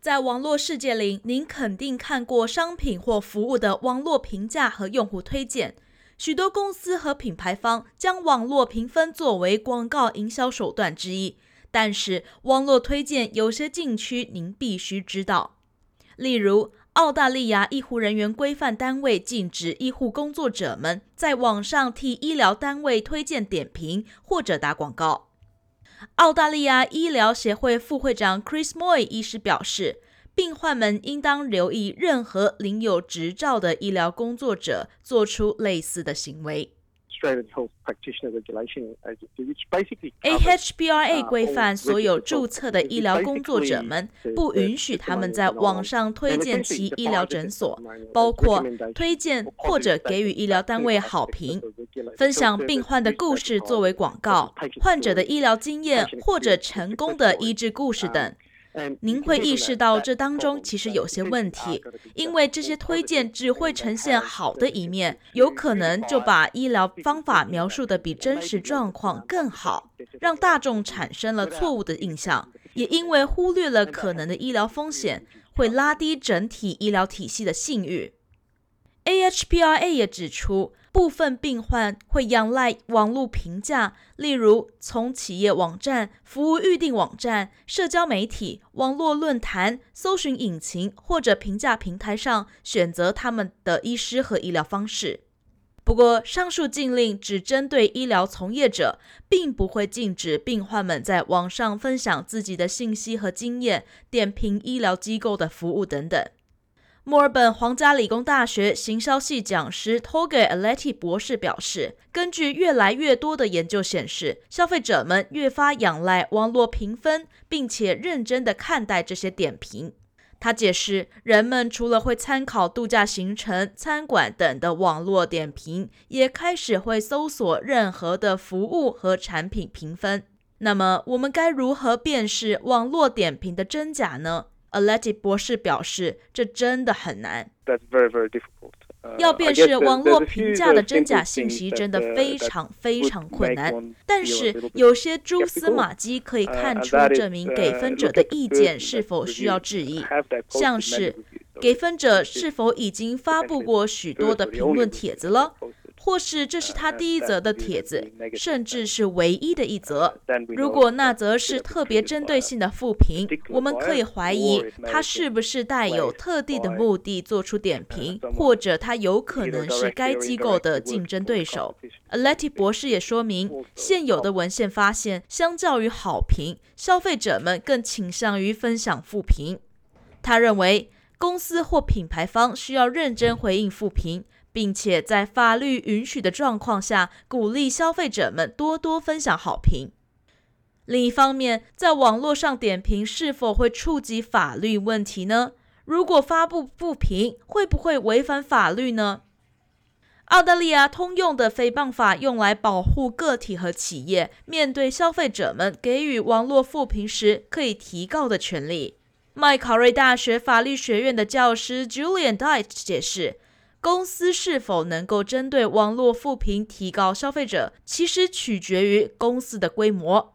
在网络世界里，您肯定看过商品或服务的网络评价和用户推荐。许多公司和品牌方将网络评分作为广告营销手段之一，但是网络推荐有些禁区您必须知道。例如，澳大利亚医护人员规范单位禁止医护工作者们在网上替医疗单位推荐点评或者打广告。澳大利亚医疗协会副会长 Chris Moy 医师表示，病患们应当留意任何领有执照的医疗工作者做出类似的行为。AHPRA 规范所有注册的医疗工作者们不允许他们在网上推荐其医疗诊所，包括推荐或者给予医疗单位好评，分享病患的故事作为广告，患者的医疗经验或者成功的医治故事等。您会意识到这当中其实有些问题，因为这些推荐只会呈现好的一面，有可能就把医疗方法描述的比真实状况更好，让大众产生了错误的印象，也因为忽略了可能的医疗风险，会拉低整体医疗体系的信誉。AHPRA 也指出，部分病患会仰赖网络评价，例如从企业网站、服务预订网站、社交媒体、网络论坛、搜寻引擎或者评价平台上选择他们的医师和医疗方式。不过，上述禁令只针对医疗从业者，并不会禁止病患们在网上分享自己的信息和经验，点评医疗机构的服务等等。墨尔本皇家理工大学行销系讲师 Toge Aleti 博士表示，根据越来越多的研究显示，消费者们越发仰赖网络评分，并且认真地看待这些点评。他解释，人们除了会参考度假行程、餐馆等的网络点评，也开始会搜索任何的服务和产品评分。那么，我们该如何辨识网络点评的真假呢？Aleti 博士表示，这真的很难。要辨识网络评价的真假信息真的非常困难，但是有些蛛丝马迹可以看出这名给分者的意见是否需要质疑，像是给分者是否已经发布过许多的评论帖子了，或是这是他第一则的帖子，甚至是唯一的一则。如果那则是特别针对性的负评，我们可以怀疑他是不是带有特定的目的做出点评，或者他有可能是该机构的竞争对手。Aleti 博士也说明，现有的文献发现，相较于好评，消费者们更倾向于分享负评。他认为，公司或品牌方需要认真回应负评，并且在法律允许的状况下，鼓励消费者们多多分享好评。另一方面，在网络上点评是否会触及法律问题呢？如果发布负评，会不会违反法律呢？澳大利亚通用的诽谤法用来保护个体和企业面对消费者们给予网络负评时可以提告的权利。麦考瑞大学法律学院的教师 Julian Dyte 解释，公司是否能够针对网络负评提告消费者，其实取决于公司的规模。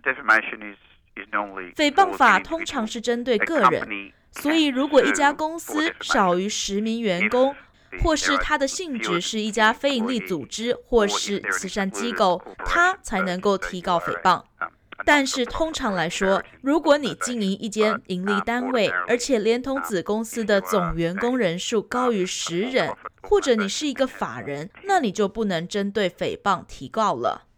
诽谤法通常是针对个人，所以如果一家公司少于10名员工，或是它的性质是一家非营利组织或是慈善机构，它才能够提告诽谤。但是通常来说，如果你经营一间盈利单位，而且连同子公司的总员工人数高于10人，或者你是一个法人，那你就不能针对诽谤提告了。